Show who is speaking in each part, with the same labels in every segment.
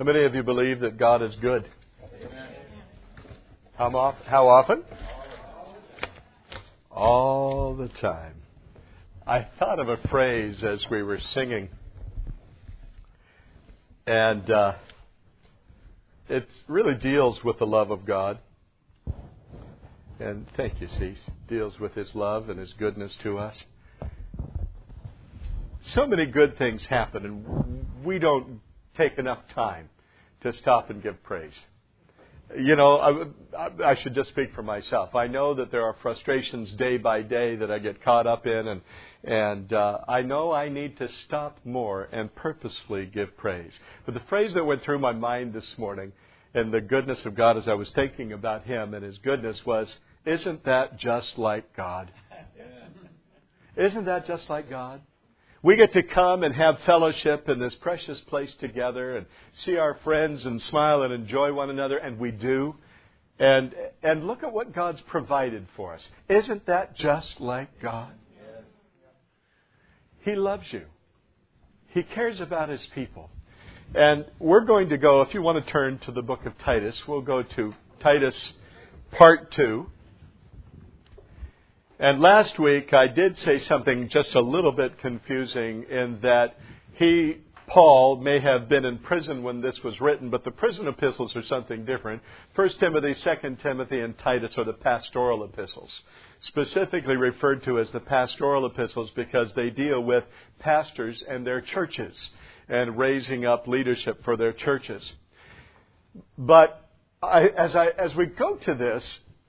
Speaker 1: How many of you believe that God is good? How often? All the time. I thought of a phrase as we were singing. And it really deals with the love of God. And thank you, Cease. Deals with His love and His goodness to us. So many good things happen, and we don't take enough time to stop and give praise. You know, I should just speak for myself. I know that there are frustrations day by day that I get caught up in, and I know I need to stop more and purposefully give praise. But the phrase that went through my mind this morning, and the goodness of God as I was thinking about Him and His goodness was, isn't that just like God? Isn't that just like God? We get to come and have fellowship in this precious place together and see our friends and smile and enjoy one another, and we do. And look at what God's provided for us. Isn't that just like God? He loves you. He cares about His people. And we're going to go, if you want to turn to the book of Titus, we'll go to Titus part 2. And last week I did say something just a little bit confusing in that Paul, may have been in prison when this was written, but the prison epistles are something different. 1 Timothy, 2 Timothy, and Titus are the pastoral epistles, specifically referred to as the pastoral epistles because they deal with pastors and their churches and raising up leadership for their churches. But as we go to this,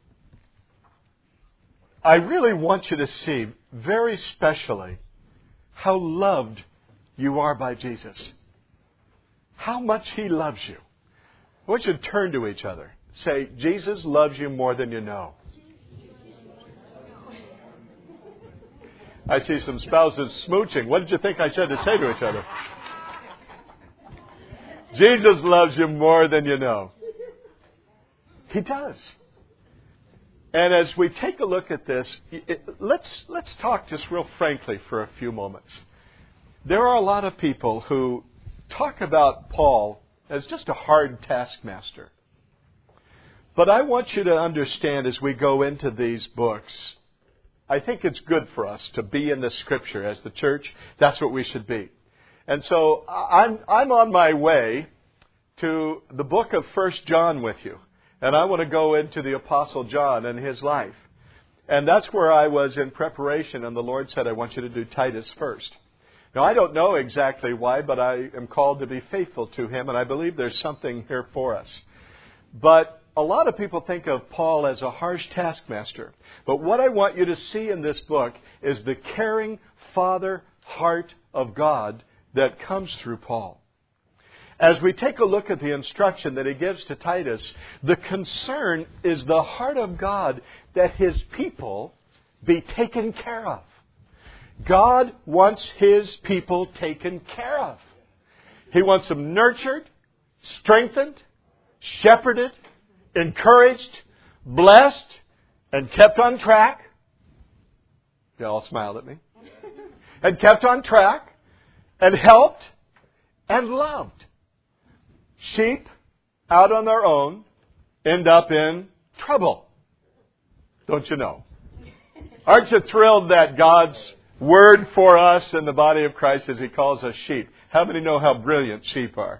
Speaker 1: I really want you to see, very specially, how loved you are by Jesus. How much He loves you. I want you to turn to each other. Say, Jesus loves you more than you know. I see some spouses smooching. What did you think I said to say to each other? Jesus loves you more than you know. He does. And as we take a look at this, let's talk just real frankly for a few moments. There are a lot of people who talk about Paul as just a hard taskmaster. But I want you to understand as we go into these books, I think it's good for us to be in the Scripture as the church. That's what we should be. And so I'm on my way to the book of 1 John with you. And I want to go into the Apostle John and his life. And that's where I was in preparation, and the Lord said, I want you to do Titus first. Now, I don't know exactly why, but I am called to be faithful to Him, and I believe there's something here for us. But a lot of people think of Paul as a harsh taskmaster. But what I want you to see in this book is the caring Father heart of God that comes through Paul. As we take a look at the instruction that he gives to Titus, the concern is the heart of God that His people be taken care of. God wants His people taken care of. He wants them nurtured, strengthened, shepherded, encouraged, blessed, and kept on track. You all smiled at me. And kept on track, and helped, and loved. Sheep out on their own end up in trouble. Don't you know? Aren't you thrilled that God's word for us in the body of Christ is He calls us sheep? How many know how brilliant sheep are?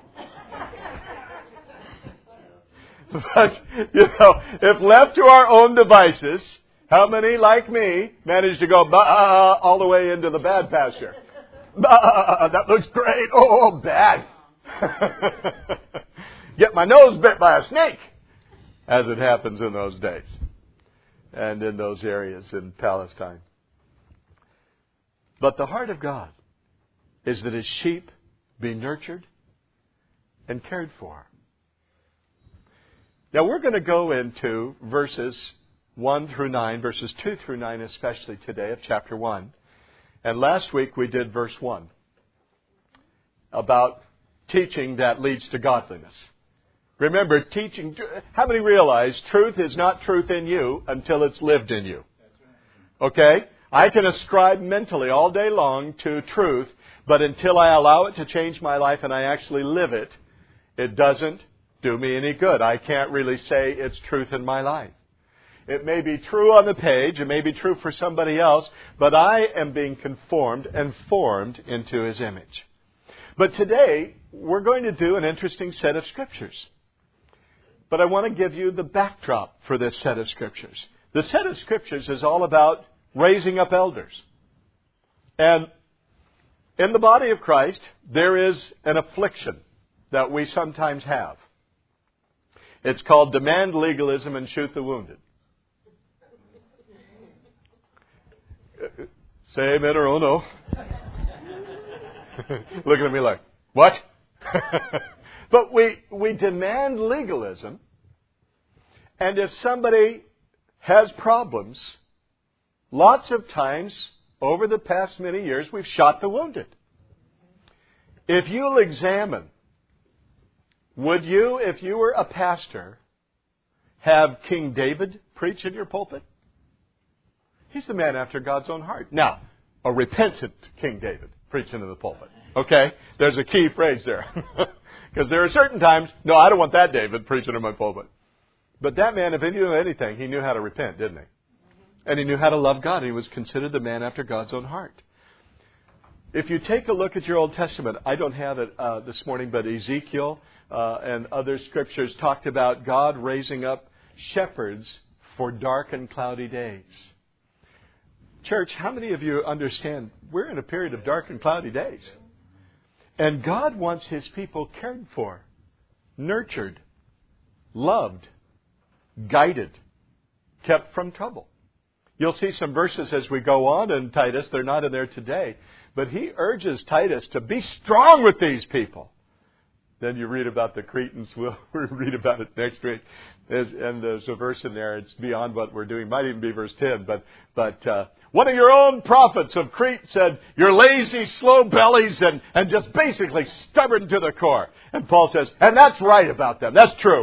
Speaker 1: But, you know, if left to our own devices, how many, like me, manage to go all the way into the bad pasture? That looks great. Oh, bad. Get my nose bit by a snake, as it happens in those days and in those areas in Palestine. But the heart of God is that His sheep be nurtured and cared for. Now we're going to go into verses 1 through 9, verses 2 through 9 especially today of chapter 1. And last week we did verse 1 about teaching that leads to godliness. Remember, teaching, how many realize truth is not truth in you until it's lived in you? Okay? I can ascribe mentally all day long to truth, but until I allow it to change my life and I actually live it, It doesn't do me any good. I can't really say it's truth in my life. It may be true on the page, it may be true for somebody else, but I am being conformed and formed into His image. But today, we're going to do an interesting set of Scriptures. But I want to give you the backdrop for this set of Scriptures. The set of Scriptures is all about raising up elders. And in the body of Christ, there is an affliction that we sometimes have. It's called demand legalism and shoot the wounded. Say amen or oh no. Looking at me like, what? But we demand legalism, and if somebody has problems, lots of times over the past many years we've shot the wounded. If you'll examine, would you, if you were a pastor, have King David preach in your pulpit? He's the man after God's own heart. Now, a repentant King David preaching in the pulpit. Okay? There's a key phrase there. Because there are certain times, no, I don't want that David preaching in my pulpit. But that man, if he knew anything, he knew how to repent, didn't he? And he knew how to love God. He was considered the man after God's own heart. If you take a look at your Old Testament, I don't have it this morning, but Ezekiel and other scriptures talked about God raising up shepherds for dark and cloudy days. Church, how many of you understand we're in a period of dark and cloudy days? And God wants His people cared for, nurtured, loved, guided, kept from trouble. You'll see some verses as we go on in Titus. They're not in there today. But he urges Titus to be strong with these people. Then you read about the Cretans. We'll read about it next week. And there's a verse in there. It's beyond what we're doing. Might even be verse 10. But one of your own prophets of Crete said, you're lazy, slow bellies, and just basically stubborn to the core. And Paul says, and that's right about them. That's true.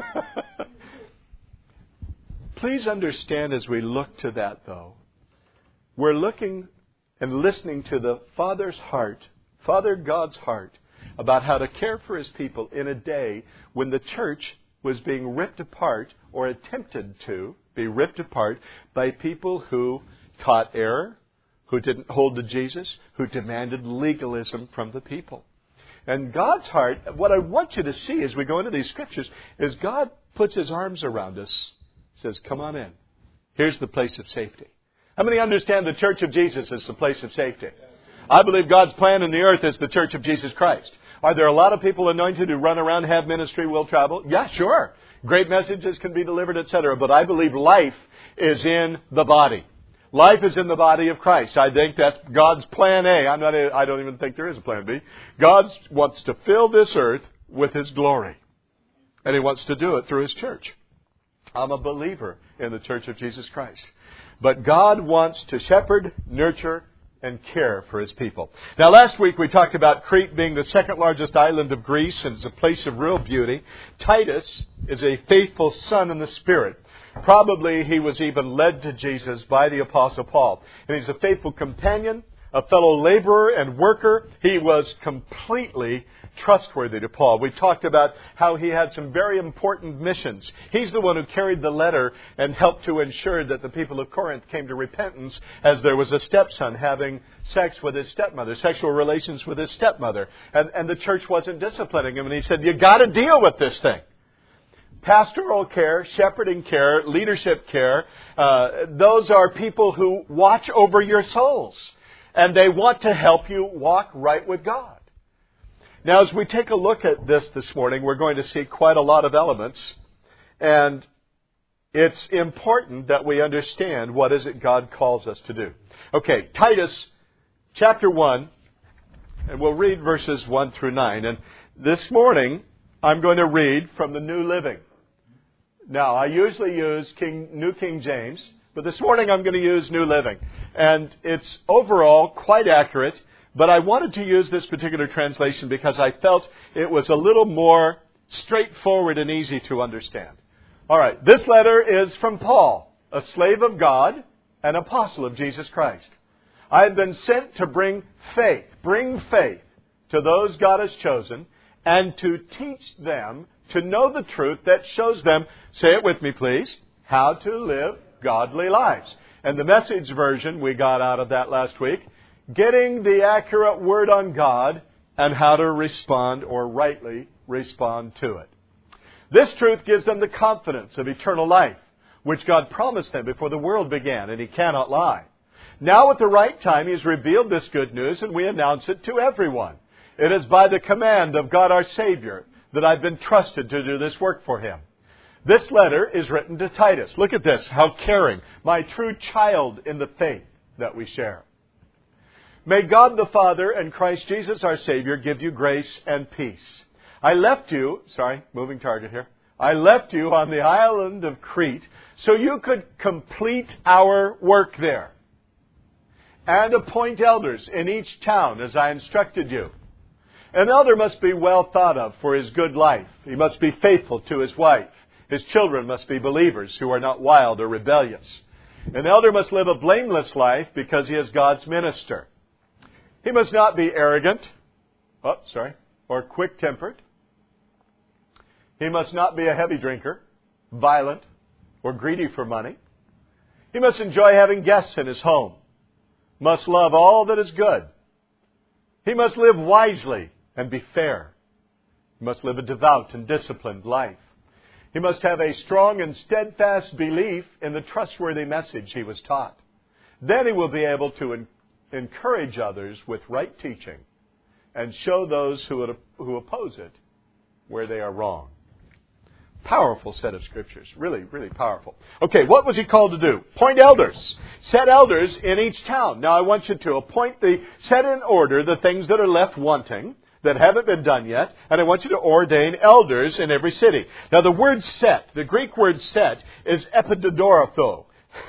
Speaker 1: Please understand as we look to that, though, we're looking and listening to the Father's heart, Father God's heart, about how to care for His people in a day when the church was being ripped apart or attempted to be ripped apart by people who taught error, who didn't hold to Jesus, who demanded legalism from the people. And God's heart, what I want you to see as we go into these scriptures, is God puts His arms around us, says, come on in. Here's the place of safety. How many understand the church of Jesus is the place of safety? I believe God's plan in the earth is the church of Jesus Christ. Are there a lot of people anointed who run around, have ministry, will travel? Yeah, sure. Great messages can be delivered, etc. But I believe life is in the body. Life is in the body of Christ. I think that's God's plan A. I don't even think there is a plan B. God wants to fill this earth with His glory. And He wants to do it through His church. I'm a believer in the church of Jesus Christ. But God wants to shepherd, nurture, and care for His people. Now, last week we talked about Crete being the second largest island of Greece, and it's a place of real beauty. Titus is a faithful son in the Spirit. Probably he was even led to Jesus by the Apostle Paul. And he's a faithful companion, a fellow laborer and worker. He was completely trustworthy to Paul. We talked about how he had some very important missions. He's the one who carried the letter and helped to ensure that the people of Corinth came to repentance, as there was a stepson having sex with his stepmother, sexual relations with his stepmother. And the church wasn't disciplining him. And he said, you got to deal with this thing. Pastoral care, shepherding care, leadership care, those are people who watch over your souls. And they want to help you walk right with God. Now, as we take a look at this morning, we're going to see quite a lot of elements. And it's important that we understand what is it God calls us to do. Okay, Titus chapter 1, and we'll read verses 1 through 9. And this morning, I'm going to read from the New Living. Now, I usually use New King James, but this morning I'm going to use New Living. And it's overall quite accurate, but I wanted to use this particular translation because I felt it was a little more straightforward and easy to understand. All right, this letter is from Paul, a slave of God, an apostle of Jesus Christ. I have been sent to bring faith to those God has chosen, and to teach them to know the truth that shows them, say it with me please, how to live godly lives. And the Message version we got out of that last week, getting the accurate word on God and how to respond or rightly respond to it. This truth gives them the confidence of eternal life, which God promised them before the world began, and He cannot lie. Now at the right time He has revealed this good news, and we announce it to everyone. It is by the command of God our Savior that I've been trusted to do this work for Him. This letter is written to Titus. Look at this, how caring, my true child in the faith that we share. May God the Father and Christ Jesus our Savior give you grace and peace. I left you on the island of Crete so you could complete our work there and appoint elders in each town as I instructed you. An elder must be well thought of for his good life. He must be faithful to his wife. His children must be believers who are not wild or rebellious. An elder must live a blameless life because he is God's minister. He must not be arrogant, or quick-tempered. He must not be a heavy drinker, violent, or greedy for money. He must enjoy having guests in his home. Must love all that is good. He must live wisely and be fair. He must live a devout and disciplined life. He must have a strong and steadfast belief in the trustworthy message he was taught. Then he will be able to encourage others with right teaching and show those who oppose it where they are wrong. Powerful set of scriptures. Really, really powerful. Okay, what was he called to do? Appoint elders. Set elders in each town. Now I want you to set in order the things that are left wanting, that haven't been done yet, and I want you to ordain elders in every city. Now the word set, the Greek word set, is epididorotho.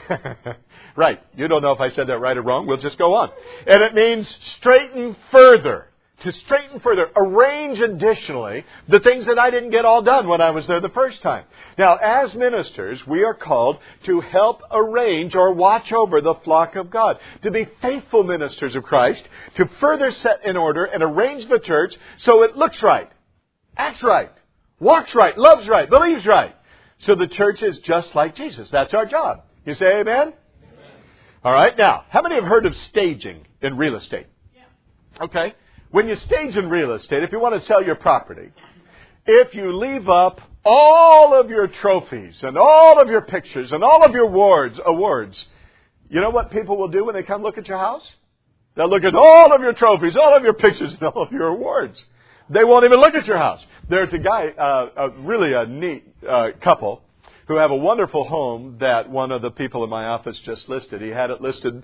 Speaker 1: Right, you don't know if I said that right or wrong, we'll just go on. And it means straighten further. To straighten further, arrange additionally the things that I didn't get all done when I was there the first time. Now, as ministers, we are called to help arrange or watch over the flock of God, to be faithful ministers of Christ, to further set in order and arrange the church so it looks right, acts right, walks right, loves right, believes right. So the church is just like Jesus. That's our job. You say amen? Amen. All right. Now, how many have heard of staging in real estate? Yeah. Okay. When you stage in real estate, if you want to sell your property, if you leave up all of your trophies and all of your pictures and all of your awards, you know what people will do when they come look at your house? They'll look at all of your trophies, all of your pictures, and all of your awards. They won't even look at your house. There's a guy, really a neat couple, who have a wonderful home that one of the people in my office just listed. He had it listed,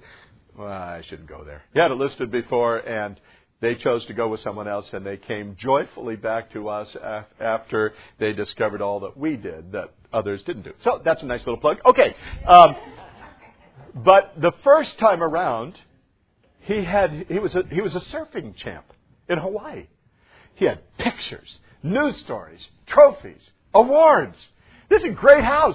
Speaker 1: I shouldn't go there. He had it listed before, and they chose to go with someone else, and they came joyfully back to us after they discovered all that we did that others didn't do. So that's a nice little plug. Okay. But the first time around, he was a surfing champ in Hawaii. He had pictures, news stories, trophies, awards. This is a great house.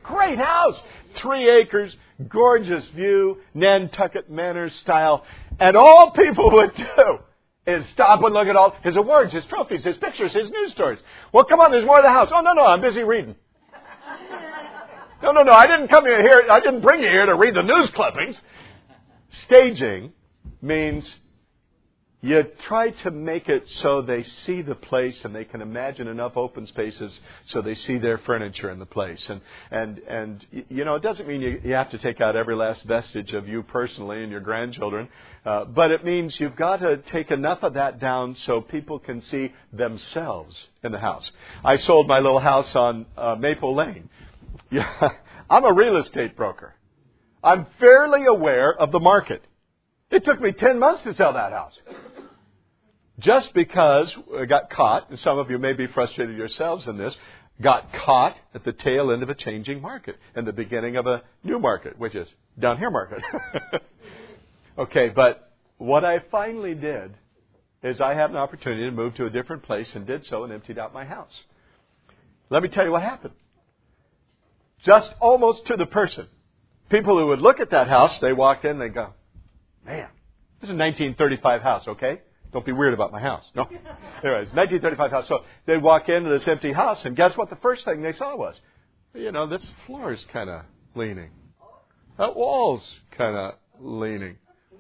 Speaker 1: 3 acres, gorgeous view, Nantucket Manor style. And all people would do is stop and look at all his awards, his trophies, his pictures, his news stories. Well, come on, there's more of the house. Oh, no, I'm busy reading. No, I didn't come here. I didn't bring you here to read the news clippings. Staging means you try to make it so they see the place and they can imagine enough open spaces so they see their furniture in the place. And you know, it doesn't mean you have to take out every last vestige of you personally and your grandchildren, but it means you've got to take enough of that down so people can see themselves in the house. I sold my little house on Maple Lane. Yeah, I'm a real estate broker. I'm fairly aware of the market. It took me 10 months to sell that house. Just because I got caught, and some of you may be frustrated yourselves in this, got caught at the tail end of a changing market and the beginning of a new market, which is down here market. Okay, but what I finally did is I had an opportunity to move to a different place and did so and emptied out my house. Let me tell you what happened. Just almost to the person. People who would look at that house, they walked in, they go, man, this is a 1935 house, okay? Don't be weird about my house. No. Anyways, 1935 house. So they walk into this empty house, and guess what the first thing they saw was? This floor is kind of leaning. That wall's kind of leaning.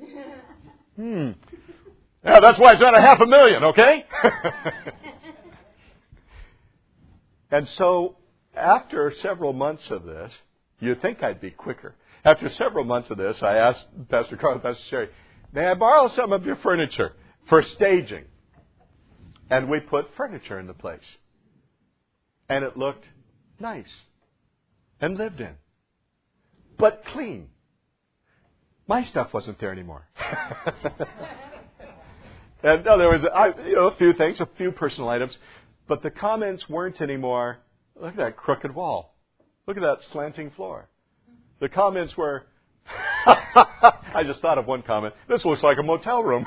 Speaker 1: Yeah, that's why it's not $500,000, okay? And so, after several months of this, you'd think I'd be quicker. After several months of this, I asked Pastor Carl and Pastor Sherry, may I borrow some of your furniture for staging? And we put furniture in the place. And it looked nice and lived in, but clean. My stuff wasn't there anymore. And no, there was a few things, a few personal items, but the comments weren't anymore, look at that crooked wall. Look at that slanting floor. The comments were, I just thought of one comment, this looks like a motel room.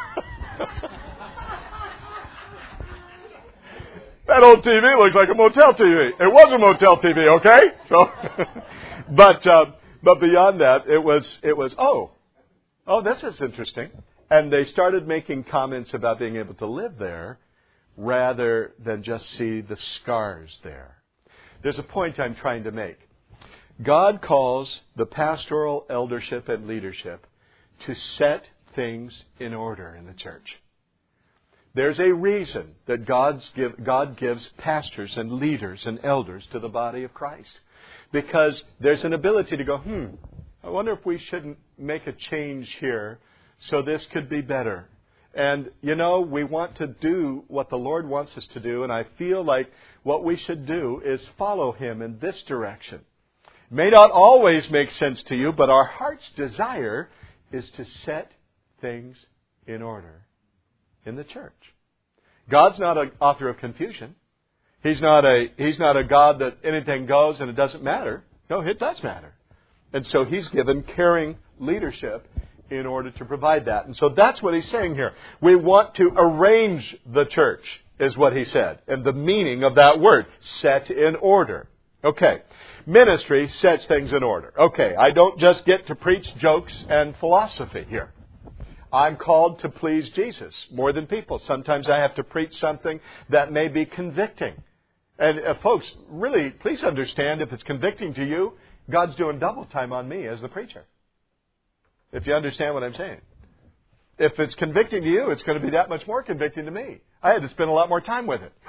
Speaker 1: That old TV looks like a motel TV. It was a motel TV, okay? So, but beyond that, it was oh, this is interesting. And they started making comments about being able to live there rather than just see the scars there. There's a point I'm trying to make. God calls the pastoral eldership and leadership to set things in order in the church. There's a reason that God gives pastors and leaders and elders to the body of Christ. Because there's an ability to go, I wonder if we shouldn't make a change here so this could be better. And, we want to do what the Lord wants us to do, and I feel like what we should do is follow Him in this direction. It may not always make sense to you, but our heart's desire is to set things in order in the church. God's not an author of confusion. He's not a God that anything goes and it doesn't matter. No, it does matter. And so He's given caring leadership in order to provide that. And so that's what He's saying here. We want to arrange the church, is what He said. And the meaning of that word, set in order. Okay. Ministry sets things in order. Okay. I don't just get to preach jokes and philosophy here. I'm called to please Jesus more than people. Sometimes I have to preach something that may be convicting. And folks, really, please understand, if it's convicting to you, God's doing double time on me as the preacher. If you understand what I'm saying. If it's convicting to you, it's going to be that much more convicting to me. I had to spend a lot more time with it.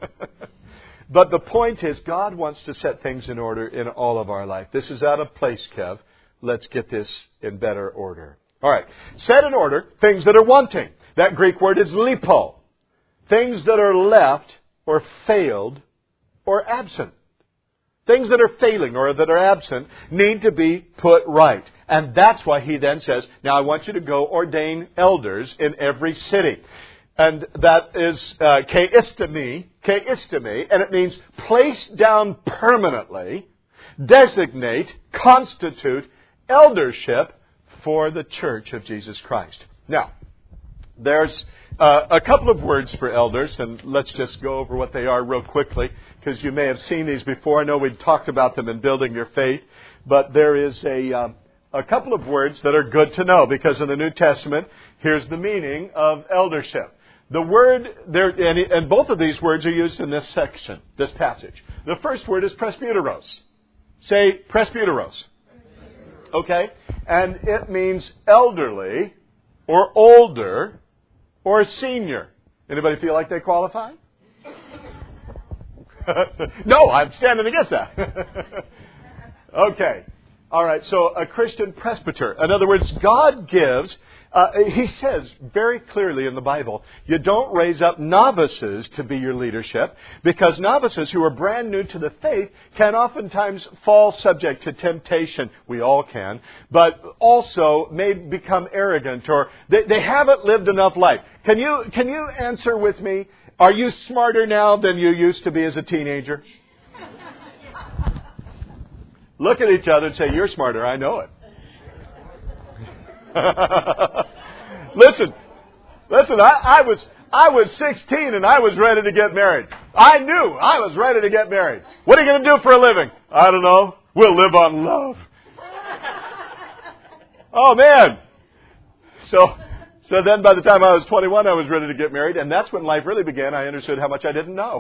Speaker 1: But the point is, God wants to set things in order in all of our life. This is out of place, Kev. Let's get this in better order. All right. Set in order things that are wanting. That Greek word is lipo. Things that are left or failed or absent. Things that are failing or that are absent need to be put right. And that's why he then says, now I want you to go ordain elders in every city. And that is keistemi, and it means place down permanently, designate, constitute eldership for the Church of Jesus Christ. Now, there's a couple of words for elders, and let's just go over what they are real quickly, because you may have seen these before. I know we've talked about them in Building Your Faith, but there is a couple of words that are good to know, because in the New Testament, here's the meaning of eldership. The word, there, and both of these words are used in this section, this passage. The first word is presbyteros. Say presbyteros. Okay? And it means elderly, or older, or senior. Anybody feel like they qualify? No, I'm standing against that. Okay. All right, so a Christian presbyter. In other words, God gives, He says very clearly in the Bible, you don't raise up novices to be your leadership, because novices who are brand new to the faith can oftentimes fall subject to temptation. We all can. But also may become arrogant, or they haven't lived enough life. Can you answer with me, are you smarter now than you used to be as a teenager? Look at each other and say, you're smarter, I know it. Listen, I was 16 and I was ready to get married. I knew I was ready to get married. What are you going to do for a living? I don't know. We'll live on love. Oh, man. So then by the time I was 21, I was ready to get married, and that's when life really began. I understood how much I didn't know.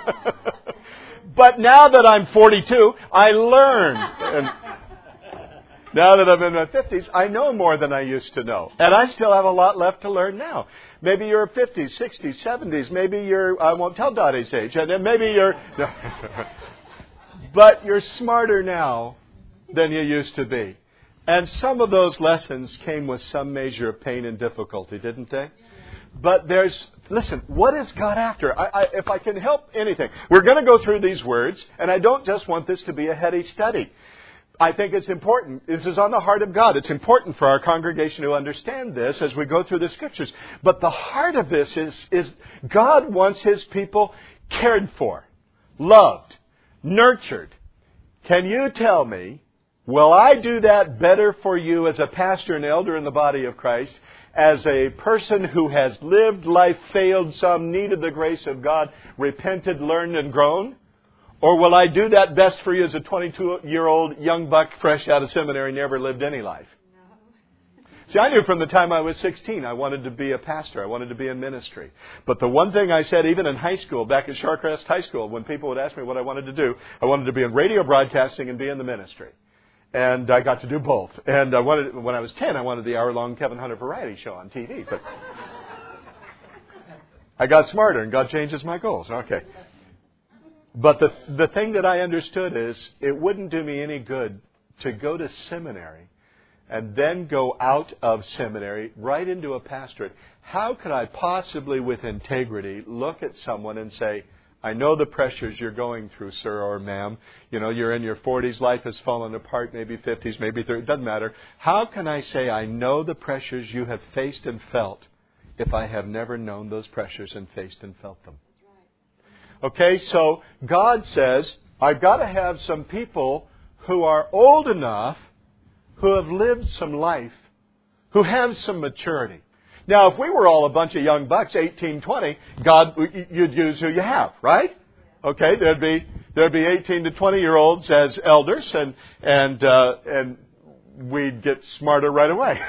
Speaker 1: But now that I'm 42, I learn. And now that I'm in my 50s, I know more than I used to know. And I still have a lot left to learn now. Maybe you're 50s, 60s, 70s. Maybe you're, I won't tell Dottie's age. And then maybe you're, no. But you're smarter now than you used to be. And some of those lessons came with some measure of pain and difficulty, didn't they? But listen, what is God after? If I can help anything, we're going to go through these words, and I don't just want this to be a heady study. I think it's important. This is on the heart of God. It's important for our congregation to understand this as we go through the Scriptures. But the heart of this is God wants His people cared for, loved, nurtured. Can you tell me, will I do that better for you as a pastor and elder in the body of Christ, as a person who has lived life, failed some, needed the grace of God, repented, learned, and grown? Or will I do that best for you as a 22-year-old young buck fresh out of seminary, never lived any life? No. See, I knew from the time I was 16 I wanted to be a pastor. I wanted to be in ministry. But the one thing I said, even in high school, back at Shawcrest High School, when people would ask me what I wanted to do, I wanted to be in radio broadcasting and be in the ministry. And I got to do both. And when I was 10, I wanted the hour-long Kevin Hunter variety show on TV. But I got smarter, and God changes my goals. Okay. But the thing that I understood is it wouldn't do me any good to go to seminary and then go out of seminary right into a pastorate. How could I possibly, with integrity, look at someone and say, I know the pressures you're going through, sir or ma'am. You know, you're in your 40s, life has fallen apart, maybe 50s, maybe 30s, it doesn't matter. How can I say I know the pressures you have faced and felt if I have never known those pressures and faced and felt them? Okay, so God says, I've got to have some people who are old enough, who have lived some life, who have some maturity. Now, if we were all a bunch of young bucks, 18, 20, God, you'd use who you have, right? Okay, there'd be 18 to 20-year-olds as elders, and we'd get smarter right away.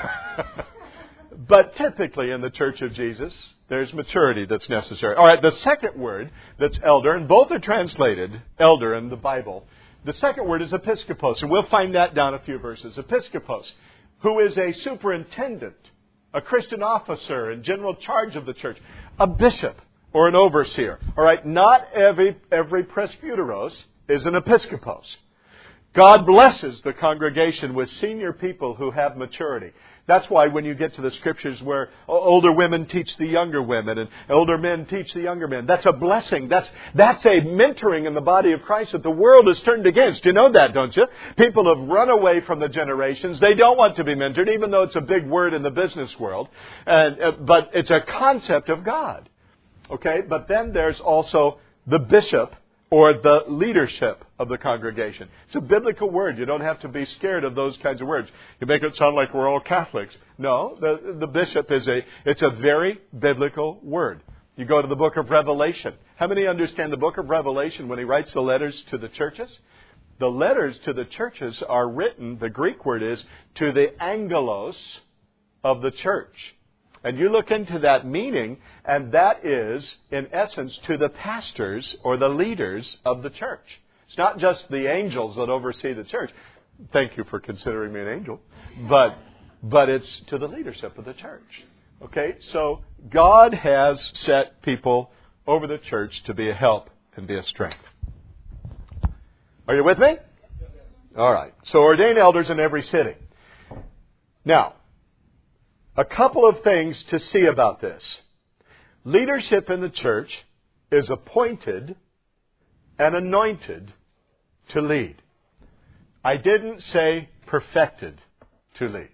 Speaker 1: But typically in the Church of Jesus, there's maturity that's necessary. All right, the second word that's elder, and both are translated elder in the Bible. The second word is episkopos, and we'll find that down a few verses. Episkopos, who is a superintendent, a Christian officer in general charge of the church, a bishop or an overseer. All right, not every presbyteros is an episkopos. God blesses the congregation with senior people who have maturity. That's why when you get to the Scriptures where older women teach the younger women and older men teach the younger men, that's a blessing. That's a mentoring in the body of Christ that the world is turned against. You know that, don't you? People have run away from the generations. They don't want to be mentored, even though it's a big word in the business world. But it's a concept of God. Okay? But then there's also the bishop, or the leadership of the congregation. It's a biblical word. You don't have to be scared of those kinds of words. You make it sound like we're all Catholics. No, the bishop it's a very biblical word. You go to the book of Revelation. How many understand the book of Revelation when he writes the letters to the churches? The letters to the churches are written, the Greek word is, to the angelos of the church. And you look into that meaning, and that is, in essence, to the pastors or the leaders of the church. It's not just the angels that oversee the church. Thank you for considering me an angel. But it's to the leadership of the church. Okay? So God has set people over the church to be a help and be a strength. Are you with me? All right. So ordain elders in every city. Now, a couple of things to see about this. Leadership in the church is appointed and anointed to lead. I didn't say perfected to lead.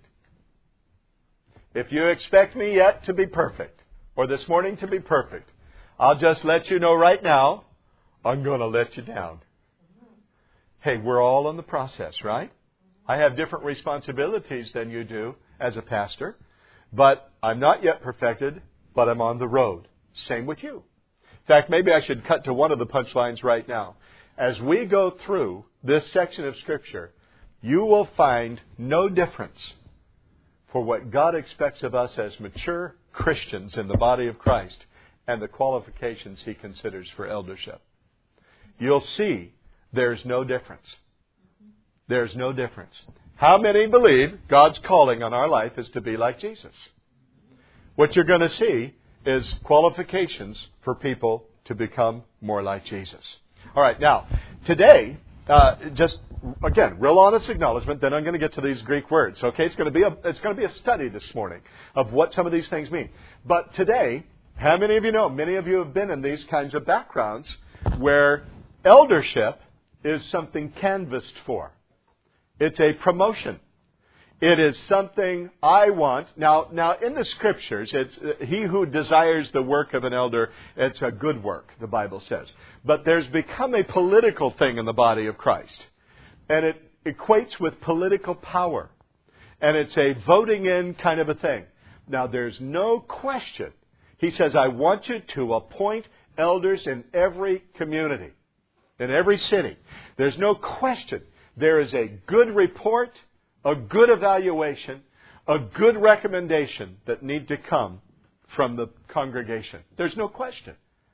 Speaker 1: If you expect me yet to be perfect, or this morning to be perfect, I'll just let you know right now, I'm going to let you down. Hey, we're all in the process, right? I have different responsibilities than you do as a pastor. But I'm not yet perfected, but I'm on the road. Same with you. In fact, maybe I should cut to one of the punchlines right now. As we go through this section of Scripture, you will find no difference for what God expects of us as mature Christians in the body of Christ and the qualifications He considers for eldership. You'll see there's no difference. There's no difference. How many believe God's calling on our life is to be like Jesus? What you're going to see is qualifications for people to become more like Jesus. All right, now, today, just again, real honest acknowledgement, then I'm going to get to these Greek words. Okay, it's going to be a study this morning of what some of these things mean. But today, how many of you know, many of you have been in these kinds of backgrounds where eldership is something canvassed for. It's a promotion. It is something I want. Now, in the Scriptures, it's he who desires the work of an elder, it's a good work, the Bible says. But there's become a political thing in the body of Christ. And it equates with political power. And it's a voting in kind of a thing. Now, there's no question. He says, I want you to appoint elders in every community, in every city. There's no question. There is a good report, a good evaluation, a good recommendation that need to come from the congregation. There's no question.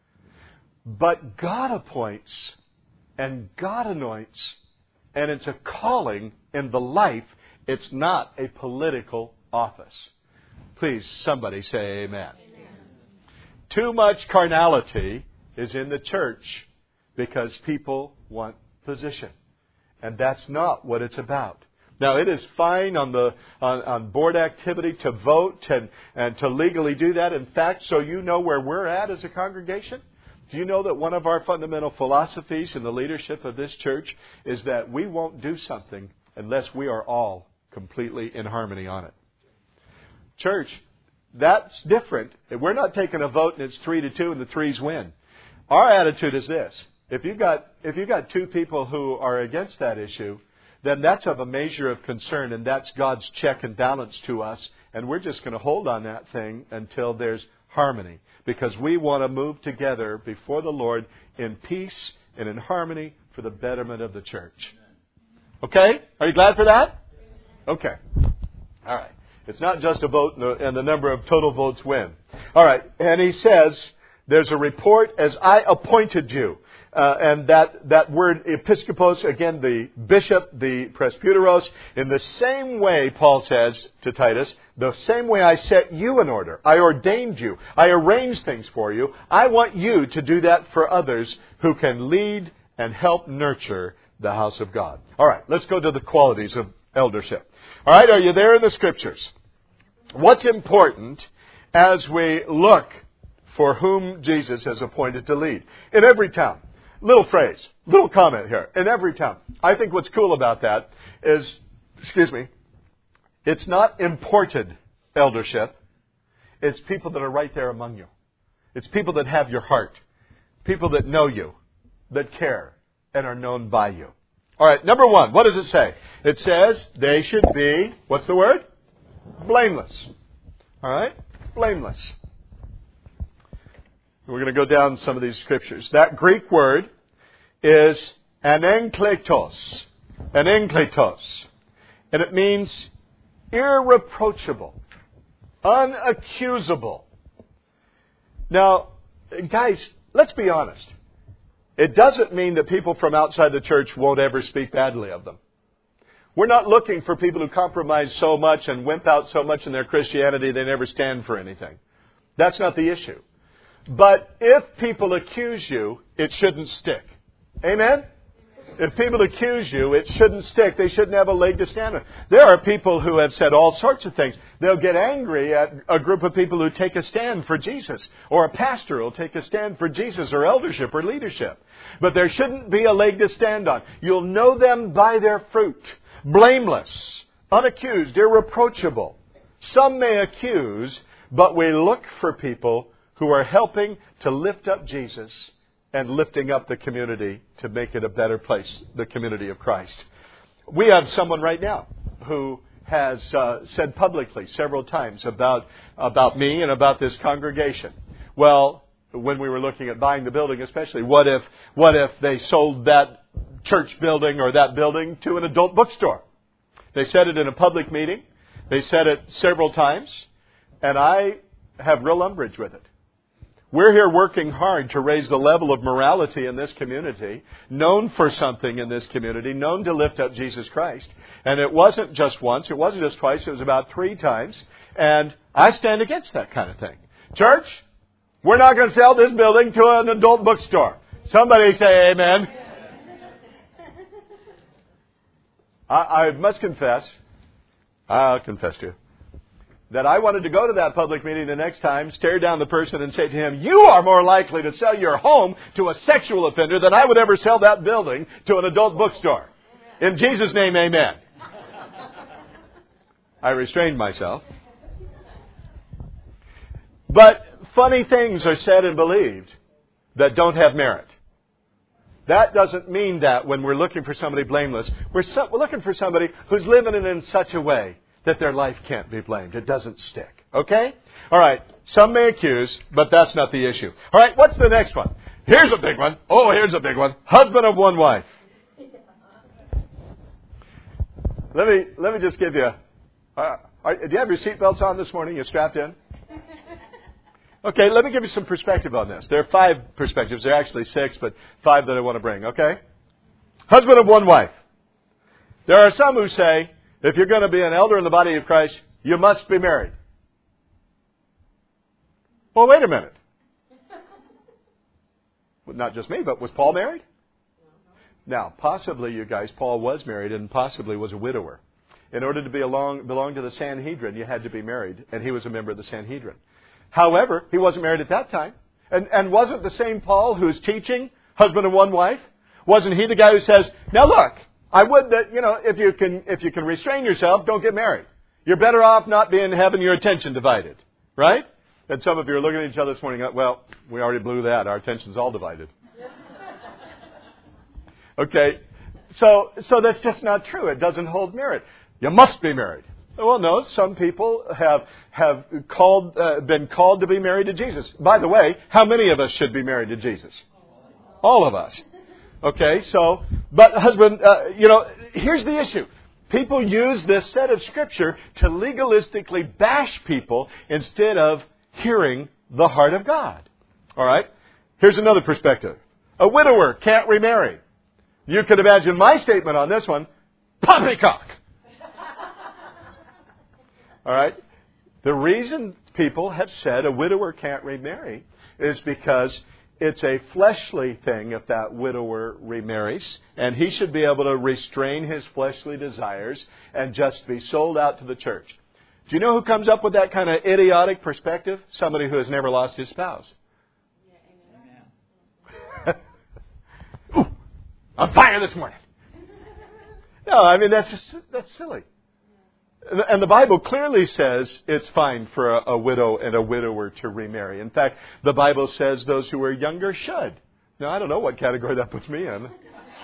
Speaker 1: But God appoints and God anoints, and it's a calling in the life. It's not a political office. Please, somebody say amen. Too much carnality is in the church because people want position. And that's not what it's about. Now, it is fine on board activity to vote and to legally do that. In fact, so you know where we're at as a congregation, do you know that one of our fundamental philosophies in the leadership of this church is that we won't do something unless we are all completely in harmony on it? Church, that's different. We're not taking a vote and it's 3-2 and the threes win. Our attitude is this. If you've got two people who are against that issue, then that's of a measure of concern, and that's God's check and balance to us. And we're just going to hold on that thing until there's harmony, because we want to move together before the Lord in peace and in harmony for the betterment of the church. Okay? Are you glad for that? Okay. All right. It's not just a vote and the number of total votes win. All right. And he says, there's a report as I appointed you. And that word episkopos, again, the bishop, the presbyteros, in the same way, Paul says to Titus, the same way I set you in order. I ordained you. I arranged things for you. I want you to do that for others who can lead and help nurture the house of God. All right, let's go to the qualities of eldership. All right, are you there in the Scriptures? What's important as we look for whom Jesus has appointed to lead? In every town. Little phrase, little comment here. In every town. I think what's cool about that is, it's not imported eldership. It's people that are right there among you. It's people that have your heart. People that know you, that care, and are known by you. All right, number one, what does it say? It says they should be, what's the word? Blameless. All right? Blameless. We're going to go down some of these scriptures. That Greek word is anenkletos. Anenkletos. And it means irreproachable, unaccusable. Now, guys, let's be honest. It doesn't mean that people from outside the church won't ever speak badly of them. We're not looking for people who compromise so much and wimp out so much in their Christianity they never stand for anything. That's not the issue. But if people accuse you, it shouldn't stick. Amen? If people accuse you, it shouldn't stick. They shouldn't have a leg to stand on. There are people who have said all sorts of things. They'll get angry at a group of people who take a stand for Jesus. Or a pastor will take a stand for Jesus or eldership or leadership. But there shouldn't be a leg to stand on. You'll know them by their fruit. Blameless, unaccused, irreproachable. Some may accuse, but we look for people who are helping to lift up Jesus and lifting up the community to make it a better place, the community of Christ. We have someone right now who has said publicly several times about me and about this congregation. Well, when we were looking at buying the building especially, what if they sold that church building or that building to an adult bookstore? They said it in a public meeting. They said it several times, and I have real umbrage with it. We're here working hard to raise the level of morality in this community, known for something in this community, known to lift up Jesus Christ. And it wasn't just once, it wasn't just twice, it was about 3 times. And I stand against that kind of thing. Church, we're not going to sell this building to an adult bookstore. Somebody say amen. I must confess, I'll confess to you, that I wanted to go to that public meeting the next time, stare down the person and say to him, you are more likely to sell your home to a sexual offender than I would ever sell that building to an adult bookstore. In Jesus' name, amen. I restrained myself. But funny things are said and believed that don't have merit. That doesn't mean that when we're looking for somebody blameless, we're looking for somebody who's living it in such a way that their life can't be blamed. It doesn't stick. Okay? All right. Some may accuse, but that's not the issue. All right. What's the next one? Here's a big one. Oh, here's a big one. Husband of one wife. Let me just give you. Do you have your seatbelts on this morning? You strapped in? Okay. Let me give you some perspective on this. There are 5 perspectives. There are actually 6, but 5 that I want to bring. Okay? Husband of one wife. There are some who say, if you're going to be an elder in the body of Christ, you must be married. Well, wait a minute. Well, not just me, but was Paul married? Now, possibly, you guys, Paul was married and possibly was a widower. In order to belong to the Sanhedrin, you had to be married, and he was a member of the Sanhedrin. However, he wasn't married at that time. And wasn't the same Paul who's teaching husband of one wife? Wasn't he the guy who says, now look, I would that, if you can restrain yourself, don't get married. You're better off not having your attention divided. Right? And some of you are looking at each other this morning, well, we already blew that. Our attention's all divided. Okay. So that's just not true. It doesn't hold merit. You must be married. Well, no, some people have been called to be married to Jesus. By the way, how many of us should be married to Jesus? All of us. Okay, but husband, here's the issue. People use this set of Scripture to legalistically bash people instead of hearing the heart of God. All right? Here's another perspective. A widower can't remarry. You could imagine my statement on this one. Poppycock! All right? The reason people have said a widower can't remarry is because it's a fleshly thing if that widower remarries, and he should be able to restrain his fleshly desires and just be sold out to the church. Do you know who comes up with that kind of idiotic perspective? Somebody who has never lost his spouse. Yeah, ooh, on fire this morning. No, I mean, that's silly. And the Bible clearly says it's fine for a widow and a widower to remarry. In fact, the Bible says those who are younger should. Now, I don't know what category that puts me in.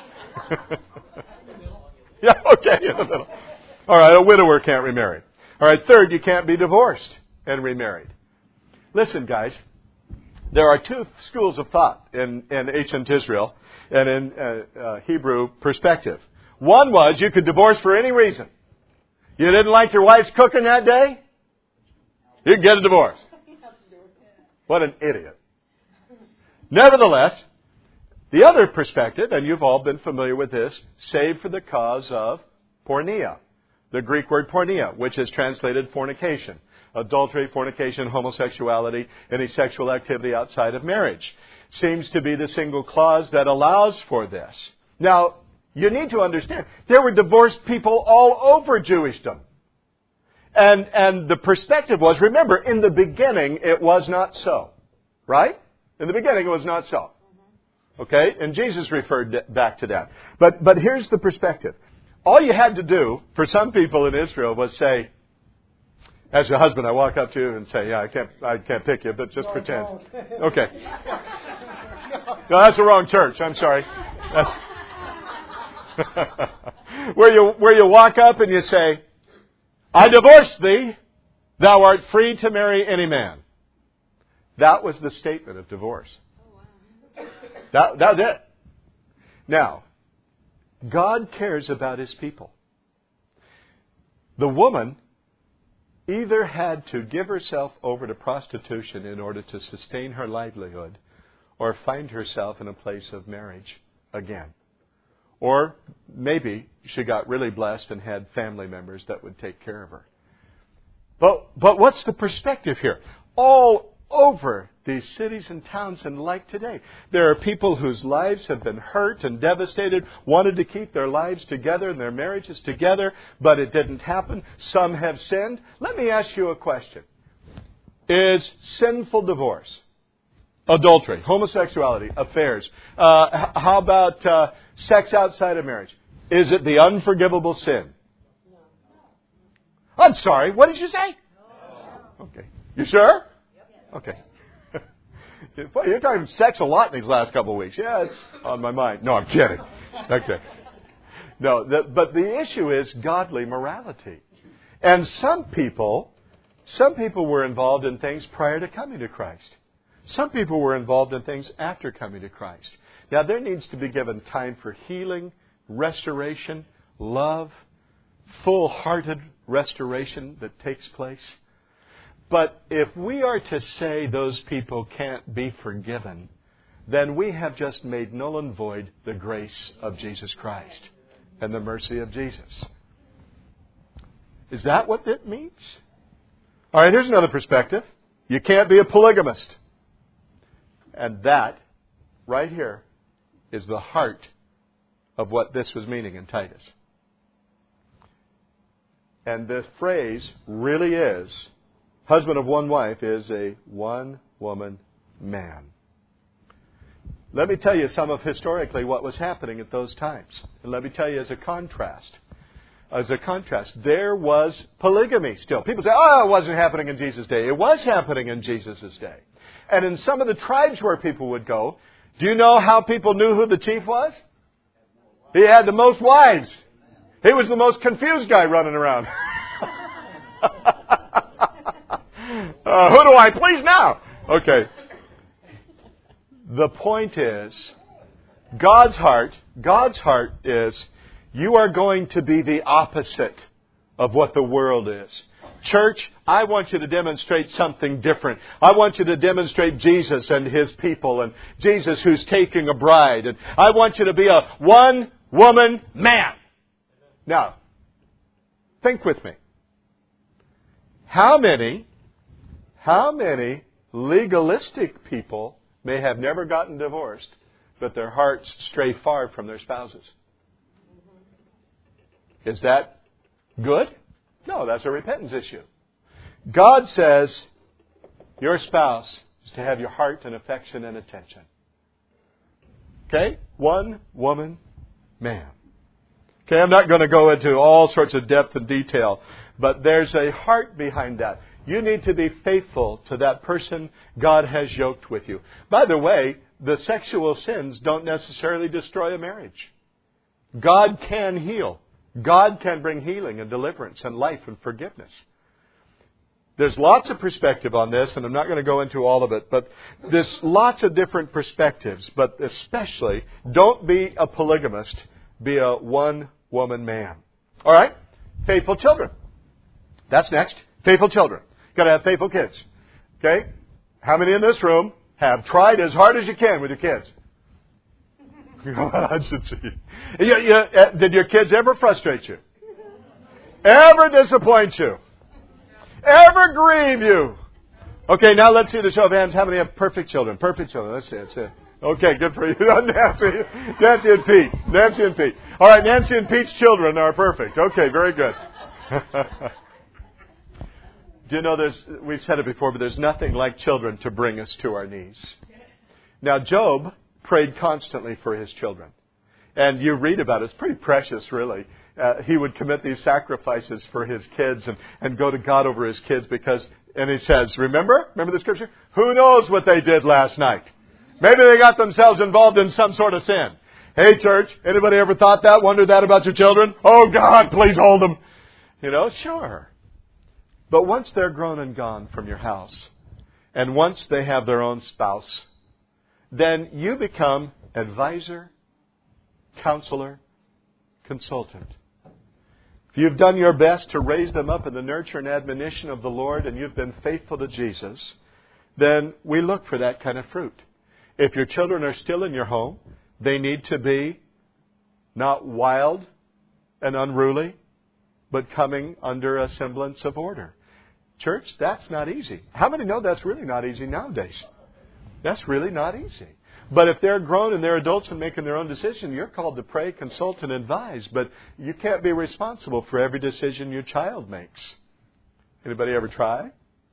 Speaker 1: Yeah, okay, in the middle. All right, a widower can't remarry. All right, third, you can't be divorced and remarried. Listen, guys, there are 2 schools of thought in ancient Israel and in Hebrew perspective. One was you could divorce for any reason. You didn't like your wife's cooking that day? You can get a divorce. What an idiot. Nevertheless, the other perspective, and you've all been familiar with this, save for the cause of porneia. The Greek word porneia, which is translated fornication. Adultery, fornication, homosexuality, any sexual activity outside of marriage. Seems to be the single clause that allows for this. Now, you need to understand, there were divorced people all over Jewishdom. And the perspective was, remember, in the beginning, it was not so. Right? In the beginning, it was not so. Okay? And Jesus referred back to that. But here's the perspective. All you had to do, for some people in Israel, was say, as your husband, I walk up to you and say, yeah, I can't pick you, but just pretend. Okay. No, that's the wrong church. I'm sorry. That's where you walk up and you say, I divorce thee, thou art free to marry any man. That was the statement of divorce. That was it. Now, God cares about His people. The woman either had to give herself over to prostitution in order to sustain her livelihood or find herself in a place of marriage again. Or maybe she got really blessed and had family members that would take care of her. But what's the perspective here? All over these cities and towns and like today, there are people whose lives have been hurt and devastated, wanted to keep their lives together and their marriages together, but it didn't happen. Some have sinned. Let me ask you a question. Is sinful divorce, adultery, homosexuality, affairs, how about sex outside of marriage, is it the unforgivable sin? I'm sorry, what did you say? Okay. You sure? Okay. You're talking sex a lot in these last couple of weeks. Yeah, it's on my mind. No, I'm kidding. Okay. No, but the issue is godly morality. And some people were involved in things prior to coming to Christ. Some people were involved in things after coming to Christ. Now, there needs to be given time for healing, restoration, love, full-hearted restoration that takes place. But if we are to say those people can't be forgiven, then we have just made null and void the grace of Jesus Christ and the mercy of Jesus. Is that what that means? All right, here's another perspective. You can't be a polygamist. And that, right here, is the heart of what this was meaning in Titus. And this phrase really is, husband of one wife is a one-woman man. Let me tell you some of historically what was happening at those times. And let me tell you as a contrast, there was polygamy still. People say, oh, it wasn't happening in Jesus' day. It was happening in Jesus' day. And in some of the tribes where people would go, do you know how people knew who the chief was? He had the most wives. He was the most confused guy running around. Who do I please now? Okay. The point is, God's heart is, you are going to be the opposite of what the world is. Church, I want you to demonstrate something different. I want you to demonstrate Jesus and His people and Jesus who's taking a bride. And I want you to be a one-woman man. Now, think with me. How many legalistic people may have never gotten divorced, but their hearts stray far from their spouses? Is that good? No, that's a repentance issue. God says your spouse is to have your heart and affection and attention. Okay? One woman, man. Okay, I'm not going to go into all sorts of depth and detail, but there's a heart behind that. You need to be faithful to that person God has yoked with you. By the way, the sexual sins don't necessarily destroy a marriage. God can heal. God can bring healing and deliverance and life and forgiveness. There's lots of perspective on this, and I'm not going to go into all of it, but there's lots of different perspectives. But especially, don't be a polygamist. Be a one-woman man. All right? Faithful children. That's next. Faithful children. Got to have faithful kids. Okay? How many in this room have tried as hard as you can with your kids? I should see. Did your kids ever frustrate you? Ever disappoint you? Ever grieve you? Okay, now let's see the show of hands. How many have perfect children? Perfect children. Let's see. Let's see. Okay, good for you. Nancy and Pete. Nancy and Pete. All right, Nancy and Pete's children are perfect. Okay, very good. Do you know we've said it before, but there's nothing like children to bring us to our knees. Now, Job prayed constantly for his children. And you read about it. It's pretty precious, really. He would commit these sacrifices for his kids and go to God over his kids and he says, remember the scripture? Who knows what they did last night? Maybe they got themselves involved in some sort of sin. Hey, church, anybody ever thought that, wondered that about your children? Oh, God, please hold them. Sure. But once they're grown and gone from your house, and once they have their own spouse, then you become advisor, counselor, consultant. If you've done your best to raise them up in the nurture and admonition of the Lord and you've been faithful to Jesus, then we look for that kind of fruit. If your children are still in your home, they need to be not wild and unruly, but coming under a semblance of order. Church, that's not easy. How many know that's really not easy nowadays? That's really not easy. But if they're grown and they're adults and making their own decision, you're called to pray, consult, and advise. But you can't be responsible for every decision your child makes. Anybody ever try?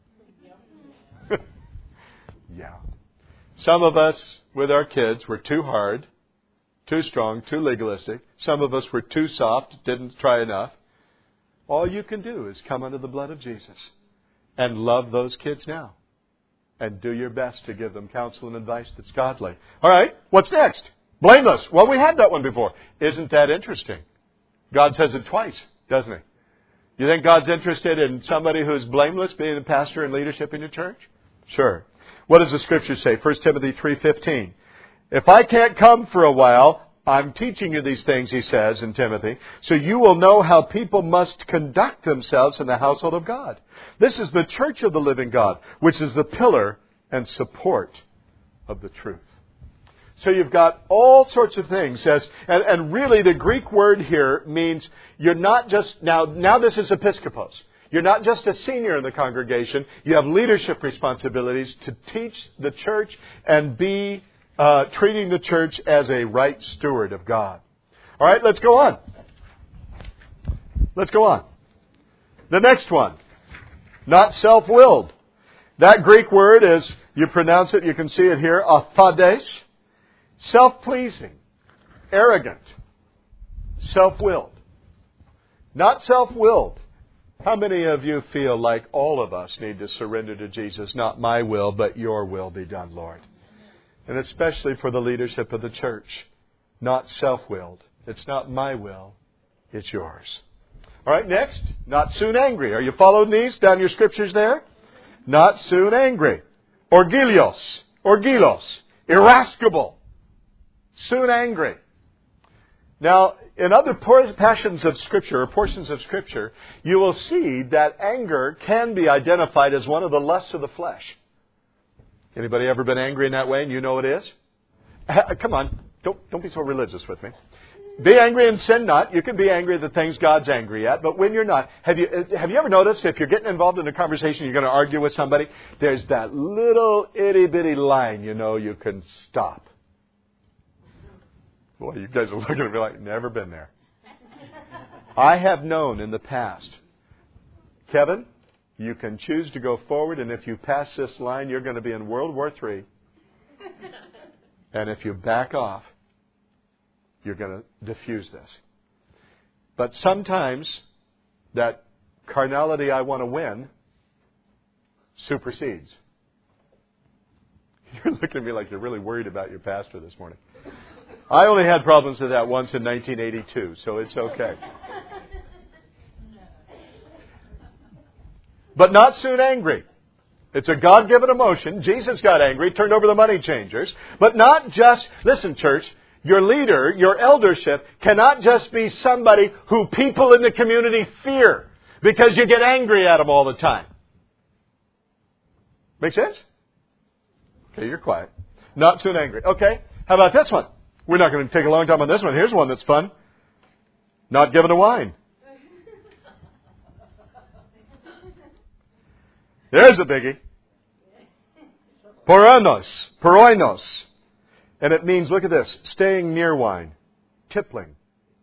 Speaker 1: Yeah. Some of us, with our kids, were too hard, too strong, too legalistic. Some of us were too soft, didn't try enough. All you can do is come under the blood of Jesus and love those kids now. And do your best to give them counsel and advice that's godly. All right, what's next? Blameless. Well, we had that one before. Isn't that interesting? God says it twice, doesn't He? You think God's interested in somebody who's blameless being a pastor and leadership in your church? Sure. What does the Scripture say? 1 Timothy 3:15. If I can't come for a while, I'm teaching you these things, he says in Timothy, so you will know how people must conduct themselves in the household of God. This is the church of the living God, which is the pillar and support of the truth. So you've got all sorts of things. And really the Greek word here means you're not just, now this is episkopos. You're not just a senior in the congregation. You have leadership responsibilities to teach the church and be treating the church as a right steward of God. All right, let's go on. Let's go on. The next one. Not self-willed. That Greek word is, you pronounce it, you can see it here, aphades. Self-pleasing. Arrogant. Self-willed. Not self-willed. How many of you feel like all of us need to surrender to Jesus? Not my will, but your will be done, Lord. And especially for the leadership of the church. Not self-willed. It's not my will. It's yours. All right, next. Not soon angry. Are you following these down your scriptures there? Not soon angry. Orgilios. Orgilos. Irascible. Soon angry. Now, in other passions of Scripture, or portions of Scripture, you will see that anger can be identified as one of the lusts of the flesh. Anybody ever been angry in that way and you know it is? Come on, don't be so religious with me. Be angry and sin not. You can be angry at the things God's angry at, but when you're not, have you ever noticed if you're getting involved in a conversation, you're going to argue with somebody, there's that little itty-bitty line you can stop. Boy, you guys are looking at me like, never been there. I have known in the past, Kevin, you can choose to go forward, and if you pass this line, you're going to be in World War III. And if you back off, you're going to diffuse this. But sometimes that carnality I want to win supersedes. You're looking at me like you're really worried about your pastor this morning. I only had problems with that once in 1982, so it's okay. But not soon angry. It's a God-given emotion. Jesus got angry, turned over the money changers. But not just, listen church, your leader, your eldership, cannot just be somebody who people in the community fear because you get angry at them all the time. Make sense? Okay, you're quiet. Not soon angry. Okay, how about this one? We're not going to take a long time on this one. Here's one that's fun. Not given to wine. There's a biggie. Poroinos. And it means, look at this, staying near wine. Tippling.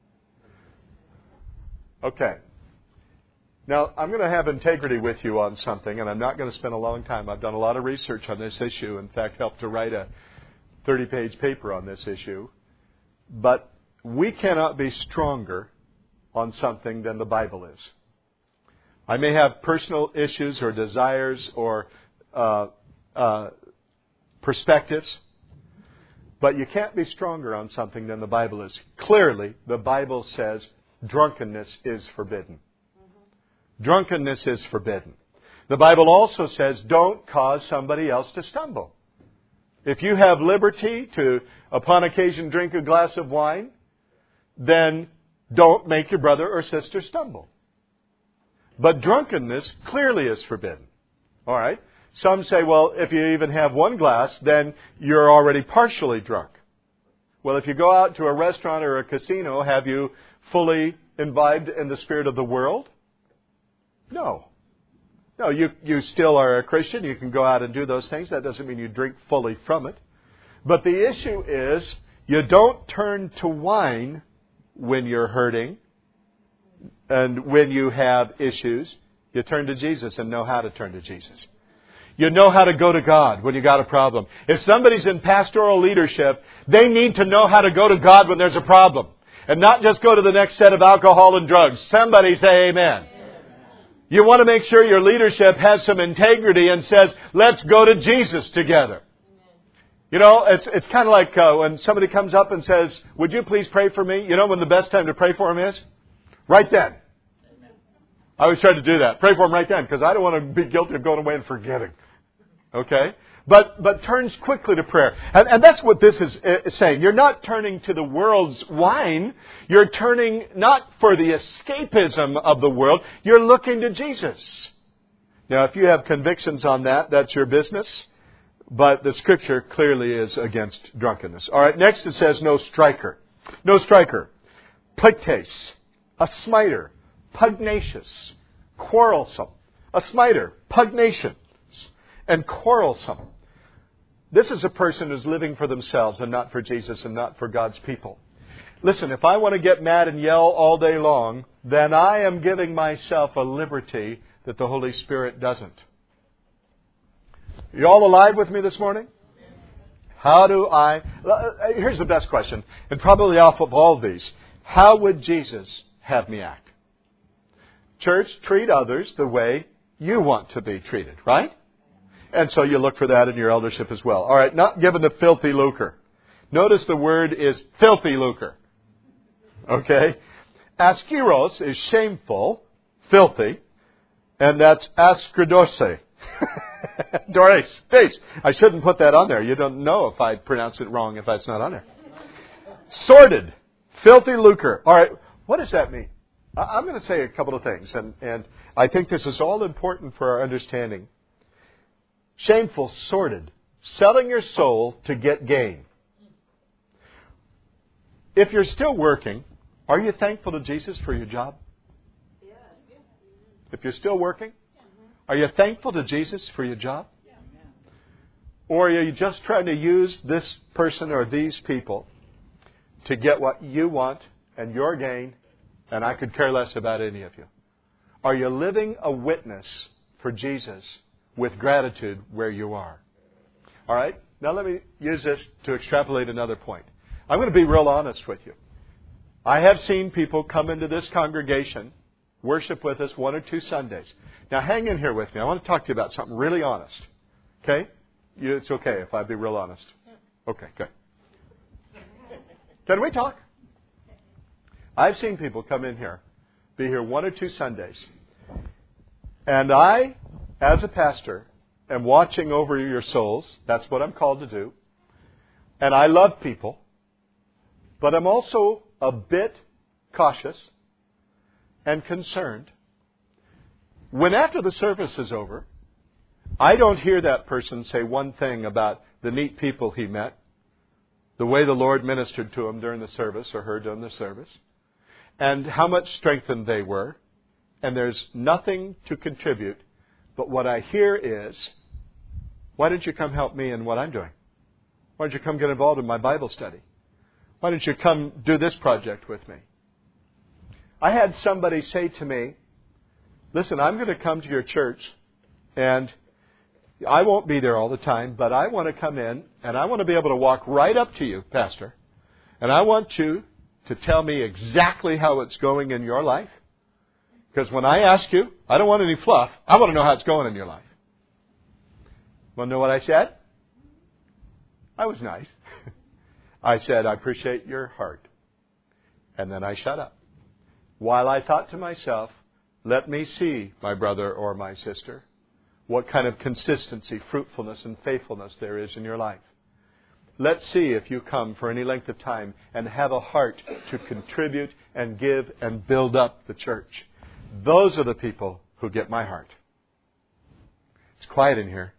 Speaker 1: Okay. Now, I'm going to have integrity with you on something, and I'm not going to spend a long time. I've done a lot of research on this issue. In fact, helped to write a 30-page paper on this issue. But we cannot be stronger on something than the Bible is. I may have personal issues or desires or perspectives, but you can't be stronger on something than the Bible is. Clearly, the Bible says drunkenness is forbidden. Drunkenness is forbidden. The Bible also says don't cause somebody else to stumble. If you have liberty to, upon occasion, drink a glass of wine, then don't make your brother or sister stumble. But drunkenness clearly is forbidden. All right? Some say, well, if you even have one glass, then you're already partially drunk. Well, if you go out to a restaurant or a casino, have you fully imbibed in the spirit of the world? No. No, you still are a Christian. You can go out and do those things. That doesn't mean you drink fully from it. But the issue is, you don't turn to wine when you're hurting and when you have issues. You turn to Jesus and know how to turn to Jesus. You know how to go to God when you got a problem. If somebody's in pastoral leadership, they need to know how to go to God when there's a problem. And not just go to the next set of alcohol and drugs. Somebody say amen. You want to make sure your leadership has some integrity and says, let's go to Jesus together. You know, it's kind of like when somebody comes up and says, would you please pray for me? You know when the best time to pray for them is? Right then. I always try to do that. Pray for them right then, because I don't want to be guilty of going away and forgetting. Okay? But turns quickly to prayer. And that's what this is saying. You're not turning to the world's wine. You're turning not for the escapism of the world. You're looking to Jesus. Now, if you have convictions on that, that's your business. But the Scripture clearly is against drunkenness. All right, next it says no striker. No striker. Plictes. A smiter. Pugnacious. Quarrelsome. A smiter. Pugnacious. And quarrelsome. This is a person who's living for themselves and not for Jesus and not for God's people. Listen, if I want to get mad and yell all day long, then I am giving myself a liberty that the Holy Spirit doesn't. You all alive with me this morning? Here's the best question, and probably off of all of these. How would Jesus have me act? Church, treat others the way you want to be treated, right? And so you look for that in your eldership as well. All right, not given the filthy lucre. Notice the word is filthy lucre. Okay? Askeros is shameful, filthy, and that's askridose. Doris, face. I shouldn't put that on there. You don't know if I pronounce it wrong if that's not on there. Sordid, filthy lucre. All right, what does that mean? I'm going to say a couple of things, and I think this is all important for our understanding. Shameful, sordid, selling your soul to get gain. If you're still working, are you thankful to Jesus for your job? If you're still working, are you thankful to Jesus for your job? Or are you just trying to use this person or these people to get what you want and your gain, and I could care less about any of you? Are you living a witness for Jesus with gratitude where you are? All right? Now let me use this to extrapolate another point. I'm going to be real honest with you. I have seen people come into this congregation, worship with us 1 or 2 Sundays. Now hang in here with me. I want to talk to you about something really honest. Okay? It's okay if I be real honest. Okay, good. Can we talk? I've seen people come in here, be here 1 or 2 Sundays, and I, as a pastor, am watching over your souls. That's what I'm called to do. And I love people, but I'm also a bit cautious and concerned when after the service is over, I don't hear that person say one thing about the neat people he met, the way the Lord ministered to him during the service or her during the service, and how much strengthened they were, and there's nothing to contribute. But what I hear is, why don't you come help me in what I'm doing? Why don't you come get involved in my Bible study? Why don't you come do this project with me? I had somebody say to me, listen, I'm going to come to your church, and I won't be there all the time, but I want to come in, and I want to be able to walk right up to you, Pastor, and I want you to tell me exactly how it's going in your life. Because when I ask you, I don't want any fluff. I want to know how it's going in your life. Want to know what I said? I was nice. I said, I appreciate your heart. And then I shut up. While I thought to myself, let me see, my brother or my sister, what kind of consistency, fruitfulness, and faithfulness there is in your life. Let's see if you come for any length of time and have a heart to contribute and give and build up the church. Those are the people who get my heart. It's quiet in here.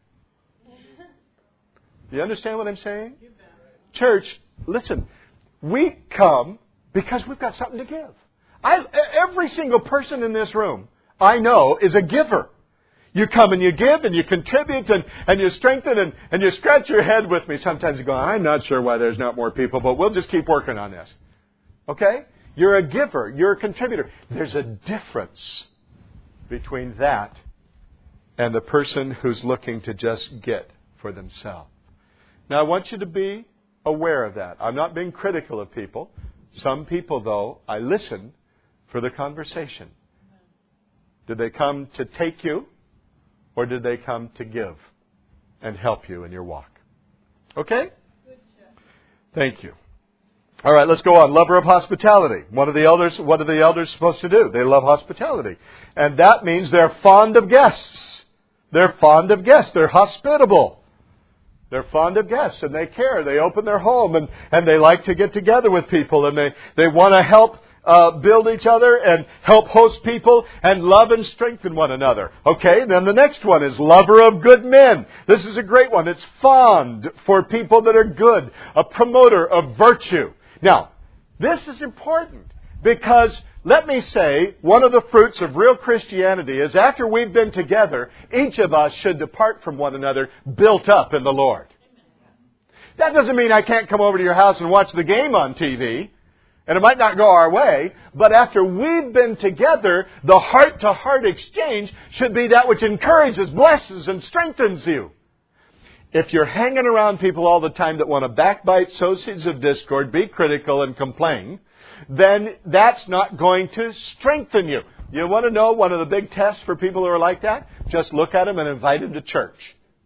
Speaker 1: You understand what I'm saying? Church, listen, we come because we've got something to give. Every single person in this room I know is a giver. You come and you give and you contribute and you strengthen and you scratch your head with me. Sometimes you go, I'm not sure why there's not more people, but we'll just keep working on this. Okay? You're a giver. You're a contributor. There's a difference between that and the person who's looking to just get for themselves. Now, I want you to be aware of that. I'm not being critical of people. Some people, though, I listen for the conversation. Did they come to take you? Or did they come to give and help you in your walk? Okay? Thank you. All right, let's go on. Lover of hospitality. What are the elders supposed to do? They love hospitality. And that means they're fond of guests. They're fond of guests. They're hospitable. They're fond of guests and they care. They open their home and they like to get together with people and they want to help build each other and help host people and love and strengthen one another. Okay, then the next one is lover of good men. This is a great one. It's fond for people that are good, a promoter of virtue. Now, this is important because, let me say, one of the fruits of real Christianity is after we've been together, each of us should depart from one another built up in the Lord. That doesn't mean I can't come over to your house and watch the game on TV. And it might not go our way, but after we've been together, the heart-to-heart exchange should be that which encourages, blesses, and strengthens you. If you're hanging around people all the time that want to backbite, sow seeds of discord, be critical, and complain, then that's not going to strengthen you. You want to know one of the big tests for people who are like that? Just look at them and invite them to church.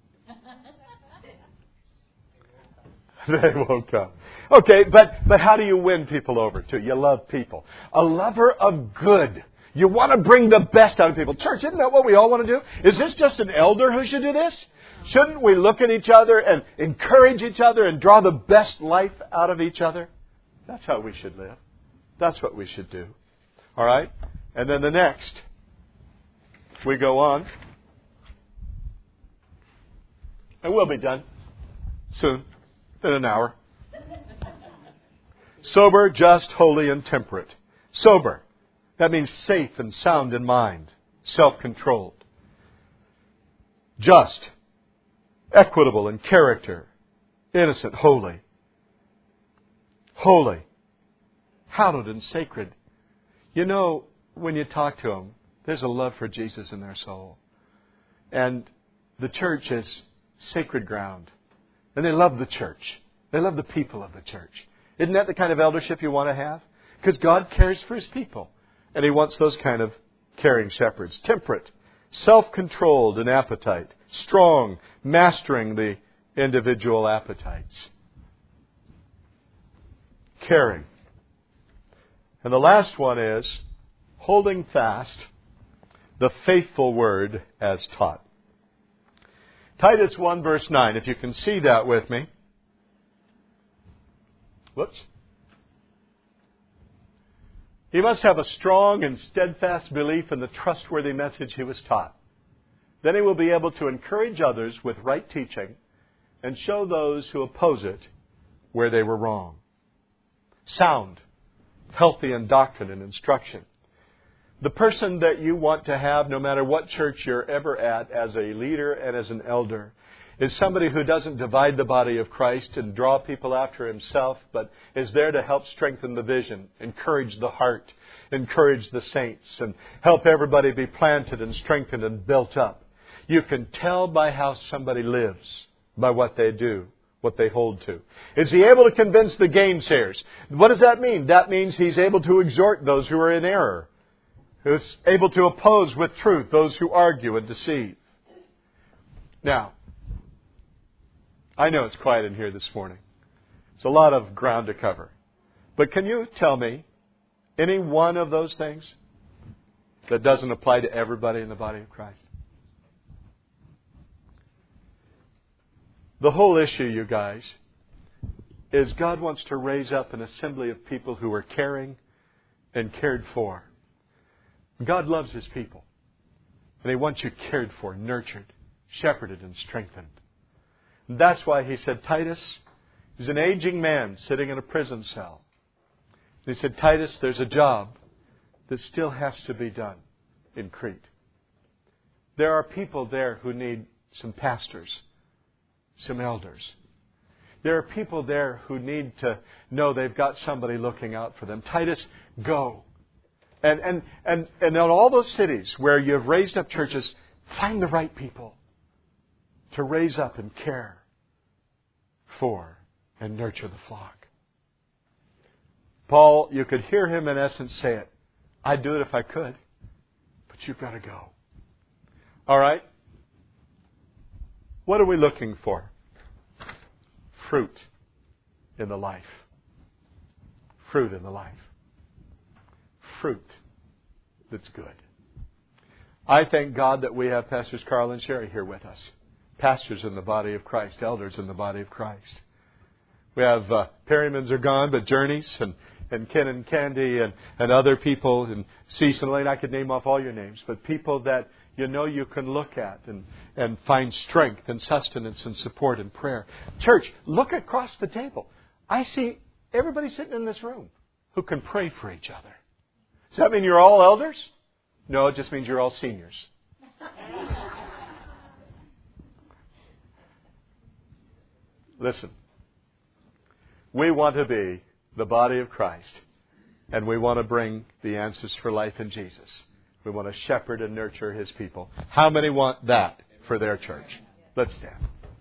Speaker 1: They won't come. Okay, but how do you win people over to? You love people. A lover of good. You want to bring the best out of people. Church, isn't that what we all want to do? Is this just an elder who should do this? Shouldn't we look at each other and encourage each other and draw the best life out of each other? That's how we should live. That's what we should do. All right? And then the next, we go on. And we'll be done soon, in an hour. Sober, just, holy, and temperate. Sober. That means safe and sound in mind. Self-controlled. Just. Equitable in character. Innocent, holy. Holy. Hallowed and sacred. You know, when you talk to them, there's a love for Jesus in their soul. And the church is sacred ground. And they love the church. They love the people of the church. Isn't that the kind of eldership you want to have? Because God cares for His people. And He wants those kind of caring shepherds. Temperate, self-controlled in appetite, strong, mastering the individual appetites. Caring. And the last one is holding fast the faithful word as taught. Titus 1 verse 9, if you can see that with me. Whoops. He must have a strong and steadfast belief in the trustworthy message he was taught. Then he will be able to encourage others with right teaching and show those who oppose it where they were wrong. Sound, healthy in doctrine and instruction. The person that you want to have, no matter what church you're ever at, as a leader and as an elder, is somebody who doesn't divide the body of Christ and draw people after himself, but is there to help strengthen the vision, encourage the heart, encourage the saints, and help everybody be planted and strengthened and built up. You can tell by how somebody lives, by what they do, what they hold to. Is he able to convince the gainsayers? What does that mean? That means he's able to exhort those who are in error, who's able to oppose with truth those who argue and deceive. Now, I know it's quiet in here this morning. It's a lot of ground to cover. But can you tell me any one of those things that doesn't apply to everybody in the body of Christ? The whole issue, you guys, is God wants to raise up an assembly of people who are caring and cared for. God loves His people. And He wants you cared for, nurtured, shepherded, and strengthened. And that's why He said, Titus, he's an aging man sitting in a prison cell. And He said, Titus, there's a job that still has to be done in Crete. There are people there who need some pastors, some elders. There are people there who need to know they've got somebody looking out for them. Titus, go. And in all those cities where you've raised up churches, find the right people to raise up and care for and nurture the flock. Paul, you could hear him in essence say it. I'd do it if I could, but you've got to go. All right? What are we looking for? Fruit in the life. Fruit in the life. Fruit that's good. I thank God that we have Pastors Carl and Sherry here with us. Pastors in the body of Christ. Elders in the body of Christ. We have Perrymans are gone, but Journeys and Ken and Candy and other people and Cease and Lane. I could name off all your names, but people that you know you can look at and find strength and sustenance and support and prayer. Church, look across the table. I see everybody sitting in this room who can pray for each other. Does that mean you're all elders? No, it just means you're all seniors. Listen, we want to be the body of Christ, and we want to bring the answers for life in Jesus. We want to shepherd and nurture His people. How many want that for their church? Let's stand.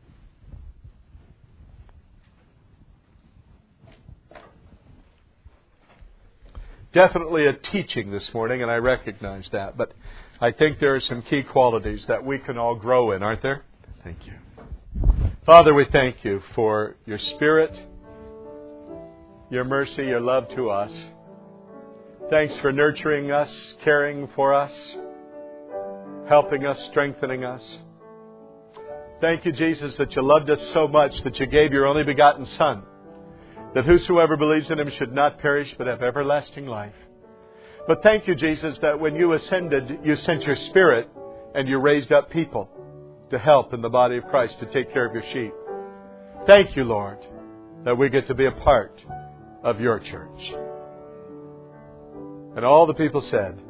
Speaker 1: Definitely a teaching this morning, and I recognize that. But I think there are some key qualities that we can all grow in, aren't there? Thank you. Father, we thank You for Your Spirit, Your mercy, Your love to us. Thanks for nurturing us, caring for us, helping us, strengthening us. Thank You, Jesus, that You loved us so much that You gave Your only begotten Son, that whosoever believes in Him should not perish but have everlasting life. But thank You, Jesus, that when You ascended, You sent Your Spirit and You raised up people to help in the body of Christ to take care of Your sheep. Thank You, Lord, that we get to be a part of Your church. And all the people said,